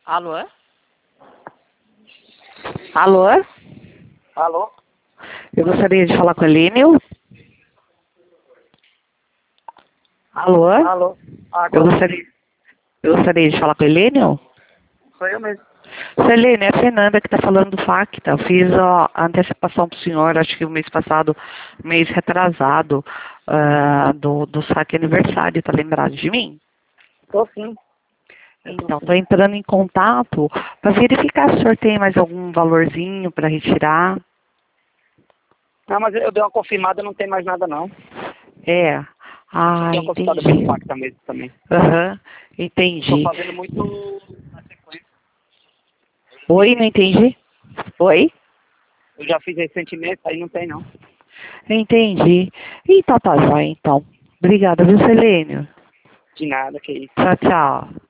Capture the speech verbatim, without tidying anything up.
Alô? Alô? Alô? Eu gostaria de falar com a Elênio. Alô? Alô? Eu Agora gostaria, eu gostaria de falar com a Elênio. sou eu mesmo. Sou Elênio, é a Fernanda que está falando do Facta. Eu fiz ó, a antecipação para o senhor, acho que o mês passado, mês retrasado, ah, do, do saque aniversário. Está lembrado de mim? Tô sim. Então, estou entrando em contato para verificar se o senhor tem mais algum valorzinho para retirar. Não, mas eu dei uma confirmada, não tem mais nada não. É. Ah, Dei uma confirmada pelo entendi. Facta mesmo também. Aham, Tô entendi. fazendo muito na sequência. Oi, não entendi? Oi? Eu já fiz recentemente, aí não tem não. Entendi. Então tá jóia, então. Obrigada, viu, Selênio? De nada, que isso. Tchau, tchau.